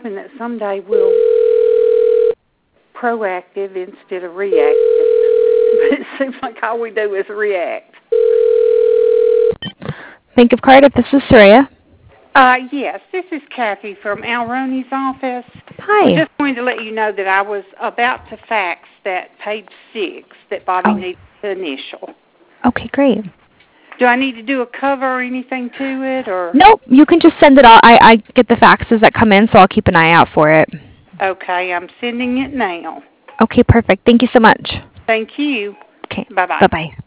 hoping that someday we'll proactive instead of reactive. But it seems like all we do is react. Bank of Cardiff, this is Surya. Yes, this is Kathy from Al Roney's office. Hi. I just wanted to let you know that I was about to fax that page 6 that Bobby needs to initial. Okay, great. Do I need to do a cover or anything to it, or? Nope, you can just send it all. I get the faxes that come in, so I'll keep an eye out for it. Okay, I'm sending it now. Okay, perfect. Thank you so much. Thank you. Okay, Bye-bye. bye-bye.